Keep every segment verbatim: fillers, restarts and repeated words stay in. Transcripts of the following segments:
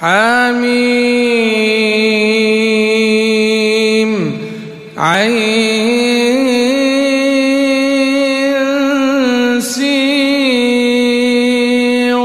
حميم عين سين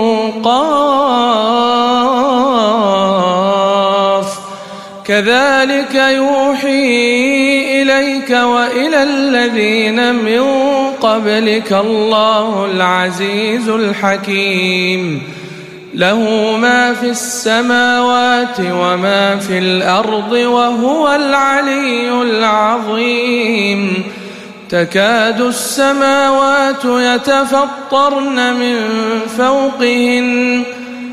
قاف كذلك يوحي إليك وإلى الذين من قبلك الله العزيز الحكيم له ما في السماوات وما في الأرض وهو العلي العظيم تكاد السماوات يتفطرن من فوقهن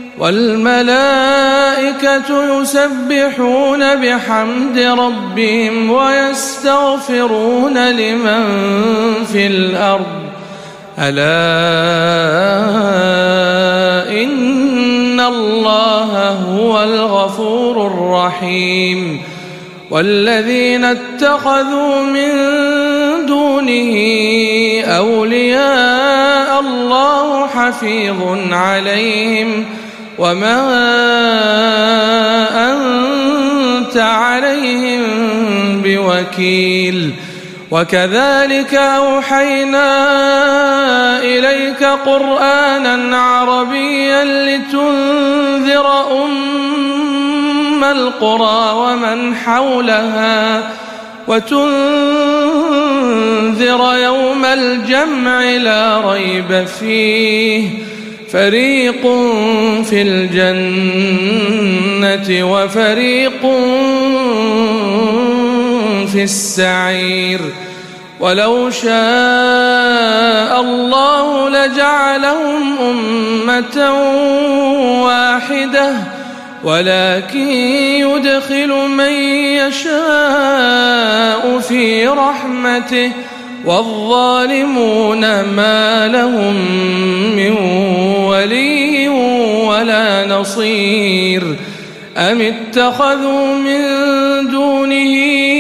والملائكة يسبحون بحمد ربهم ويستغفرون لمن في الأرض ألا إن الله هو الغفور الرحيم والذين اتخذوا من دونه أولياء الله حفيظ عليهم وما أنت عليهم بوكيل وكذلك أوحينا إليك قرآنا عربيا لتنذر أم القرى ومن حولها وتنذر يوم الجمع لا ريب فيه فريق في الجنة وفريق في السعير ولو شاء الله لجعلهم أمة واحدة ولكن يدخل من يشاء في رحمته والظالمون ما لهم من ولي ولا نصير أم اتخذوا من دونه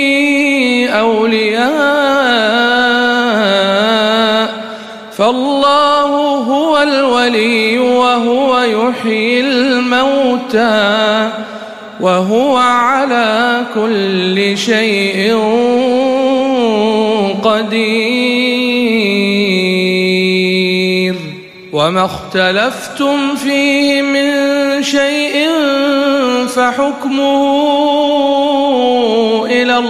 أولياء فالله هو الولي وهو يحيي الموتى وهو على كل شيء قدير وما اختلفتم فيه من شيء فحكمه إلى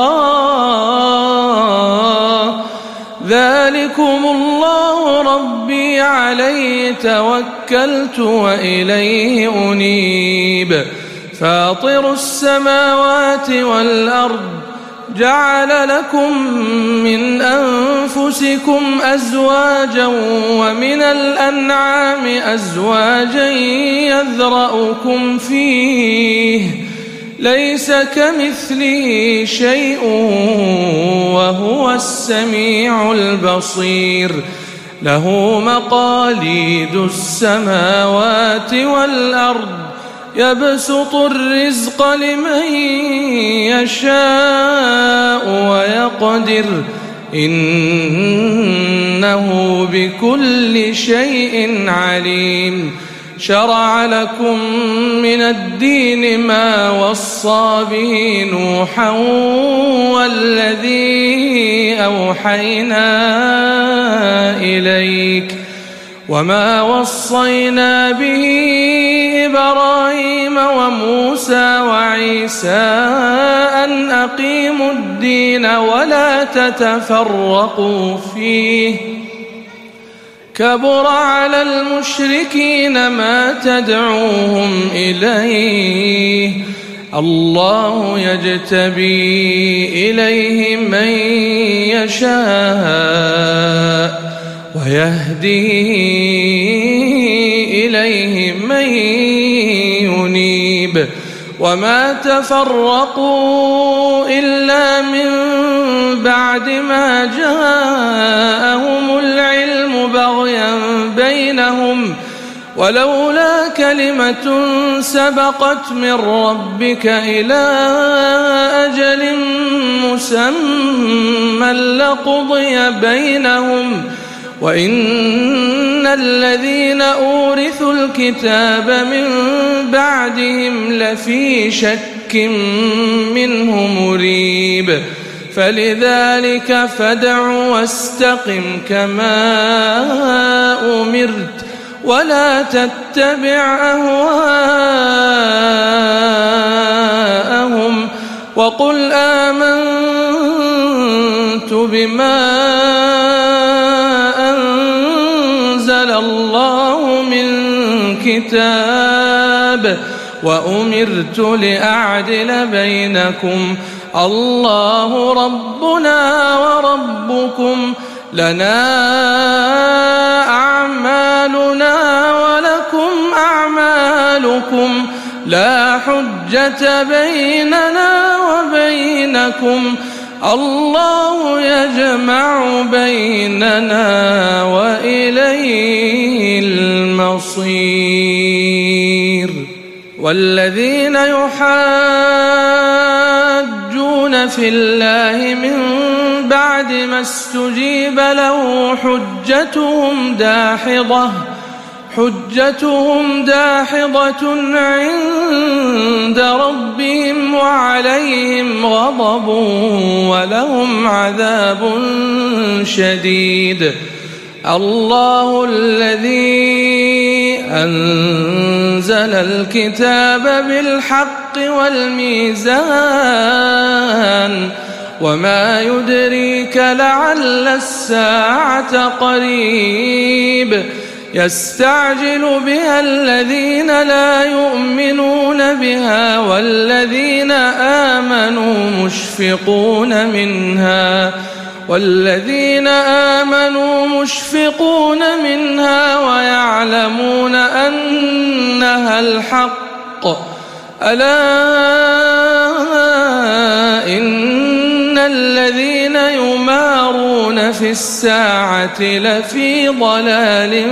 الله ذلكم الله ربي عليه توكلت وإليه أنيب فاطر السماوات والأرض جعل لكم من أنفسكم أزواجا ومن الأنعام أزواجا يذرأكم فيه ليس كمثله شيء وهو السميع البصير له مقاليد السماوات والأرض يبسط الرزق لمن يشاء ويقدر إنه بكل شيء عليم شرع لكم من الدين ما وصى به نوحا والذي أوحينا إليك وما وصينا به إبراهيم وموسى وعيسى أن أقيموا الدين ولا تتفرقوا فيه كبر على المشركين ما تدعوهم إليه الله يجتبي إليه من يشاء ويهدي إليه من ينيب وما تفرقوا إلا من بعد ما جاءهم العلم بغيا بينهم ولولا كلمة سبقت من ربك إلى أجل مسمى لقضي بينهم وإن الذين أورثوا الكتاب من بعدهم لفي شك منه مريب فلذلك فادع واستقم كما أمرت ولا تتبع أهواءهم وقل آمنت بما أنزل الله من كتاب وأمرت لأعدل بينكم الله ربنا وربكم لنا أعمالنا ولكم أعمالكم لا حجة بيننا وبينكم الله يجمع بيننا وإليه المصير والذين يحاجون في الله من بعد ما استجيب له حجتهم داحضة حجتهم داحضة عند ربهم وعليهم غضب ولهم عذاب شديد الله الذي أنزل الكتاب بالحق والميزان وما يدريك لعل الساعة قريب يستعجل بها الذين لا يؤمنون بها والذين آمنوا مشفقون منها والذين آمنوا مشفقون منها ويعلمون أنها الحق ألا إن الذين يمارون في الساعة لفي ضلال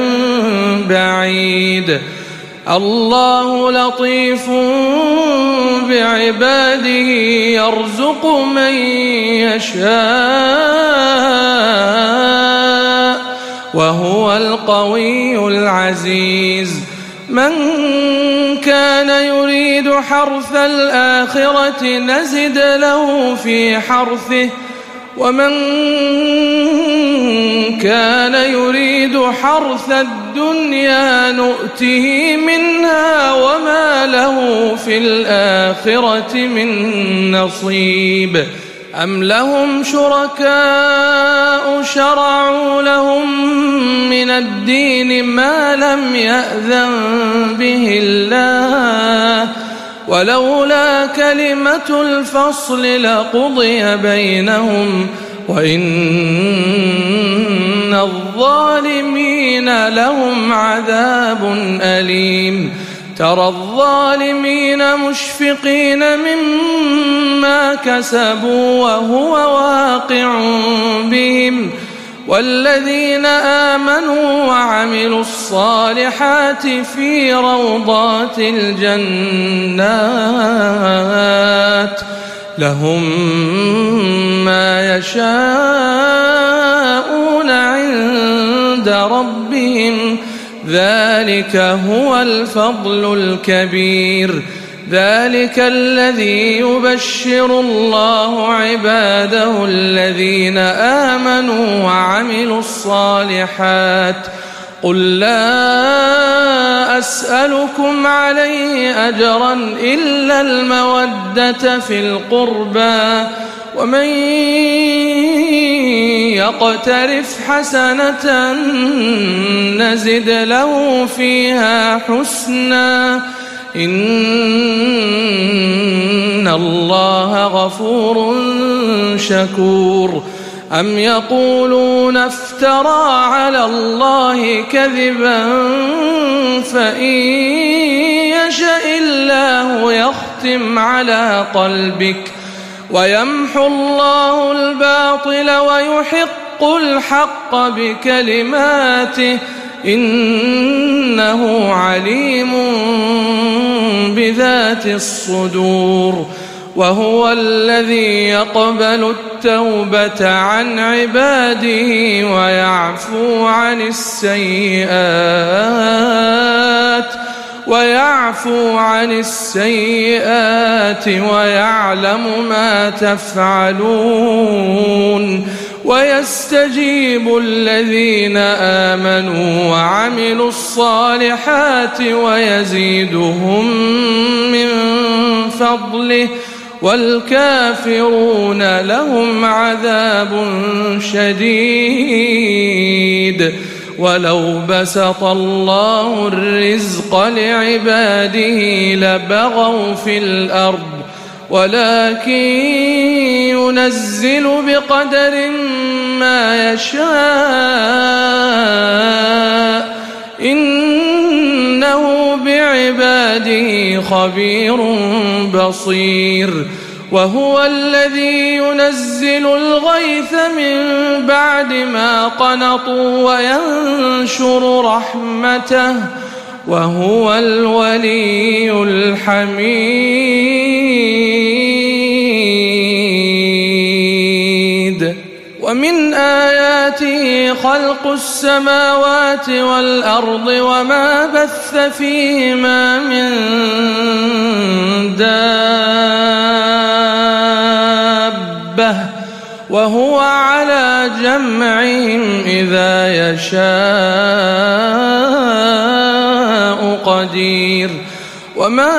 بعيد الله لطيف بعباده يرزق من يشاء وهو القوي العزيز من كان يريد حرث الآخرة نزد له في حرثه ومن كان يريد حرث الدنيا نؤته منها وما له في الآخرة من نصيب أم لهم شركاء شرعوا لهم من الدين ما لم يأذن به الله ولولا كلمة الفصل لقضي بينهم وإن الظالمين لهم عذاب أليم ترى الظالمين مشفقين مما كسبوا وهو واقع بهم والذين آمنوا وعملوا الصالحات في روضات الجنات لهم ما يشاءون عند ربهم ذلك هو الفضل الكبير ذلك الذي يبشر الله عباده الذين آمنوا وعملوا الصالحات قل لا أسألكم عليه أجرا إلا المودة في القربى ومن يقترف حسنة نزد له فيها حسنا إن الله غفور شكور أم يقولون افترى على الله كذبا فإن يشاء الله يختم على قلبك ويمحو الله الباطل ويحق الحق بكلماته إنه عليم بذات الصدور وهو الذي يقبل التوبة عن عباده ويعفو عن السيئات ويعفو عن السيئات ويعلم ما تفعلون ويستجيب الذين آمنوا وعملوا الصالحات ويزيدهم من فضله والكافرون لهم عذاب شديد. ولو بسط الله الرزق لعباده لبغوا في الأرض ولكن ينزل بقدر ما يشاء إنه بعباده خبير بصير. وهو الذي ينزل الغيث من بعد ما قنطوا وينشر رحمته وهو الولي الحميد. ومن آياته خلق السماوات والأرض وما بث فيهما من دابة وهو على جمعهم إذا يشاء قدير. وما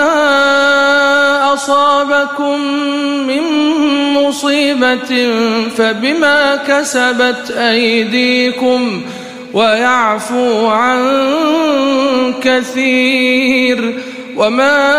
أصابكم من مصيبة فبما كسبت أيديكم ويعفو عن كثير. وما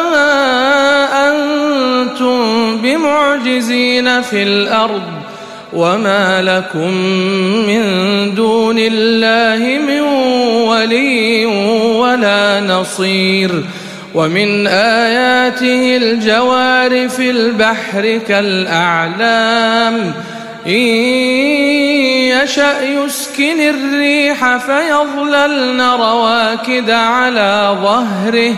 أنتم بمعجزين في الأرض وما لكم من دون الله من ولي ولا نصير. ومن آياته الجوار في البحر كالأعلام إن يشأ يسكن الريح فيظللن رواكد على ظهره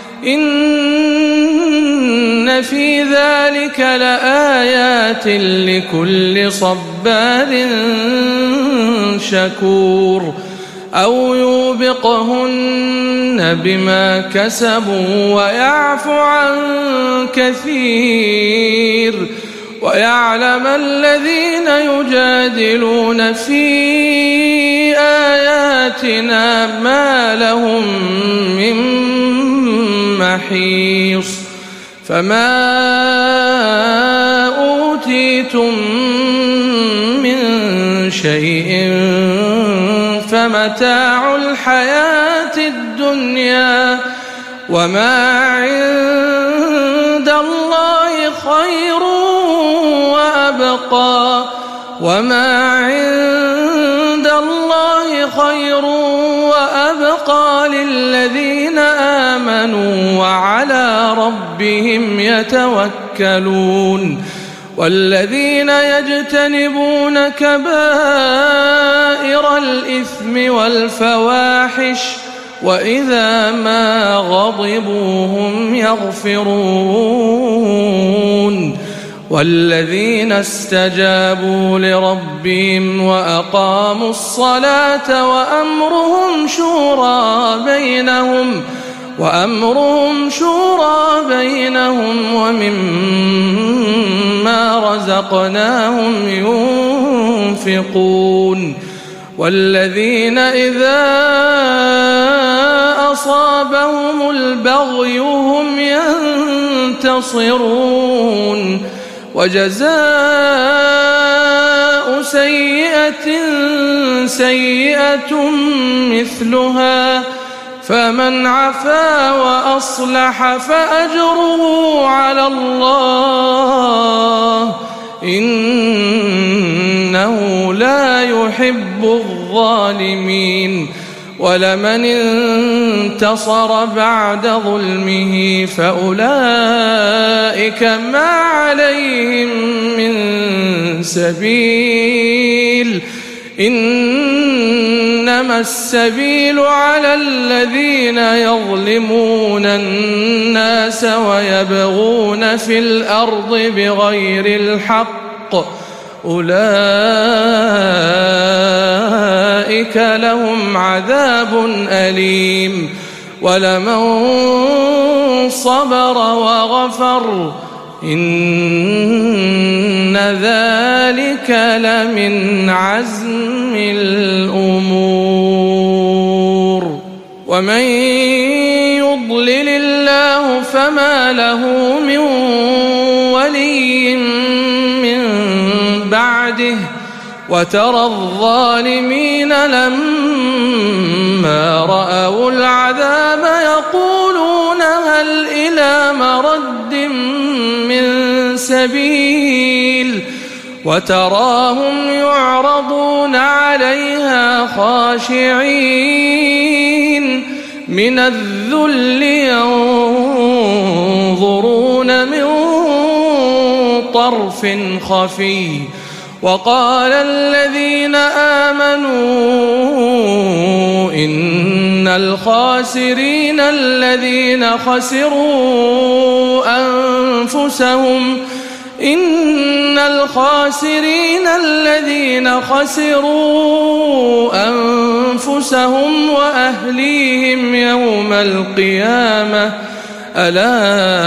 إن في ذلك لآيات لكل صبار شكور. أو يوبقهن بما كسبوا ويعفو عن كثير ويعلم الذين يجادلون في آياتنا ما لهم من محيص. فما أوتيتم من شيء فمتاع الحياة الدنيا وما عند الله خير وأبقى وما عند الله خير وأبقى للذين آمنوا وعلى ربهم يتوكلون. والذين يجتنبون كبائر الإثم والفواحش وإذا ما غضبوا هم يغفرون. والذين استجابوا لربهم وأقاموا الصلاة وأمرهم شورى بينهم وأمرهم شورى بينهم ومما رزقناهم ينفقون. والذين إذا أصابهم البغي هم ينتصرون. وجزاء سيئة سيئة مثلها فمن عفا وأصلح فأجره على الله إنه لا يحب الظالمين. ولمن انتصر بعد ظلمه فأولئك ما عليهم من سبيل إنما إنما السبيل على الذين يظلمون الناس ويبغون في الأرض بغير الحق أولئك لهم عذاب أليم ولمن صبر وغفر إن ذلك لمن عزم الأمور ومن يضلل الله فما له من ولي من بعده وترى الظالمين لما رأوا العذاب يقولون هل إلى مرد من سبيل وتراهم يعرضون عليها خاشعين من الذل ينظرون من طرف خفي وقال الذين آمنوا إن الخاسرين الذين خسروا أنفسهم إن الخاسرين الذين خسروا أنفسهم وأهليهم يوم القيامة ألا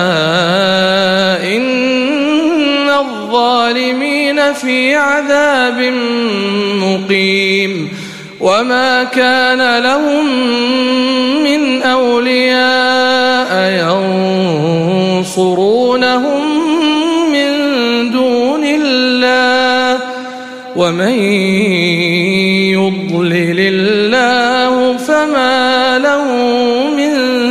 إن الظالمين في عذاب مقيم وما كان لهم من أولياء ينصرونهم من دون الله ومن يضلل الله فما له من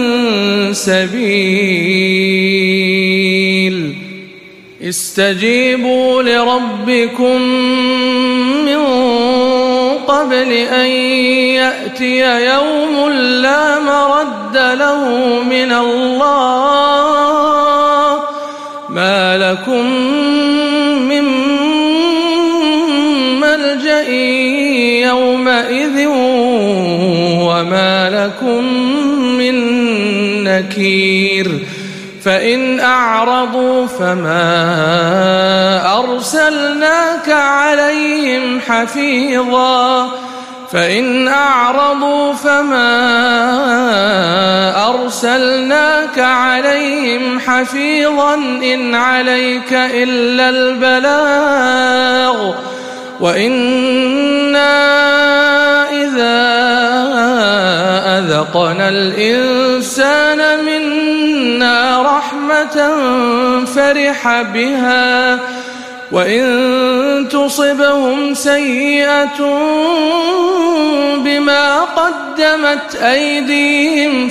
سبيل استجيبوا لربكم من قبل أن يأتي يوم لا مرد له من الله ما لكم من ملجأ يومئذ وما لكم من نكير فإن أعرضوا فما أرسلناك عليهم حفيظا فإن أعرضوا فما أرسلناك عليهم حفيظا إن عليك إلا البلاغ وإنا إذا أذقنا الإنسان منا رحمة فرح بها وإن تصبهم سيئة بما قدمت أيديهم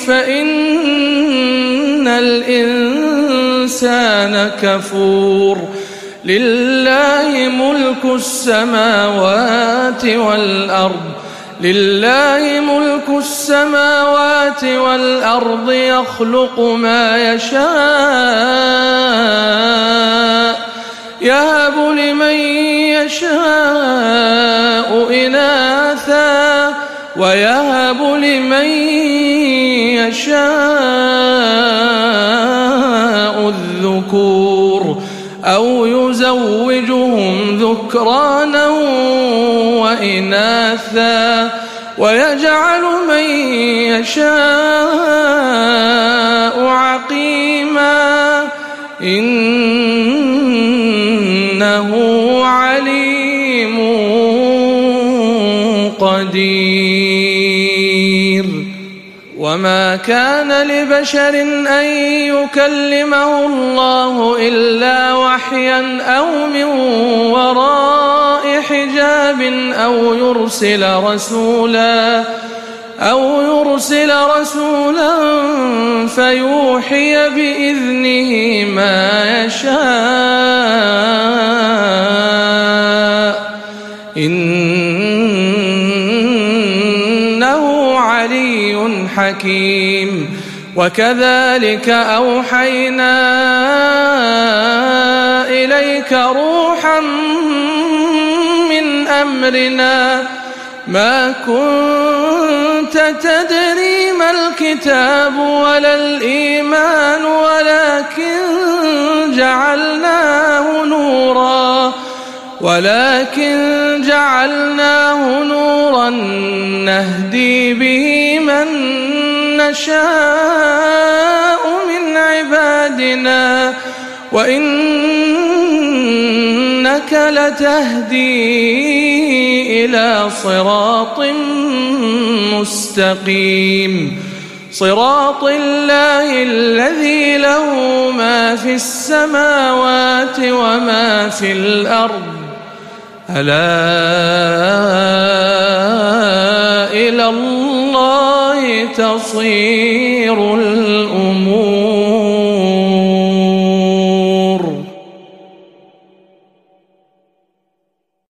فإن الإنسان كفور لله ملك السماوات والأرض لله ملك السماوات والأرض يخلق ما يشاء يهب لمن يشاء إناثا ويهب لمن يشاء الذكور أو يزوجهم ذكرانا وإناثا ويجعل من يشاء عقيما إنه عليم قدير وما كان لبشر أن يكلمه الله إلا وحيا أو من وراء حجاب أو يرسل رسولا أو يرسل رسولا فيوحي بإذنه ما يشاء إنه علي حكيم وكذلك أوحينا إليك روحا من أمرنا ما كنت تدري ما الكتاب ولا الإيمان ولكن جعلناه نورا ولكن جعلناه نورا نهدي به من نشاء من عبادنا وإنك لتهدي إلى صراط مستقيم صراط الله الذي له ما في السماوات وما في الأرض ألا إلى الله تصير الأمور.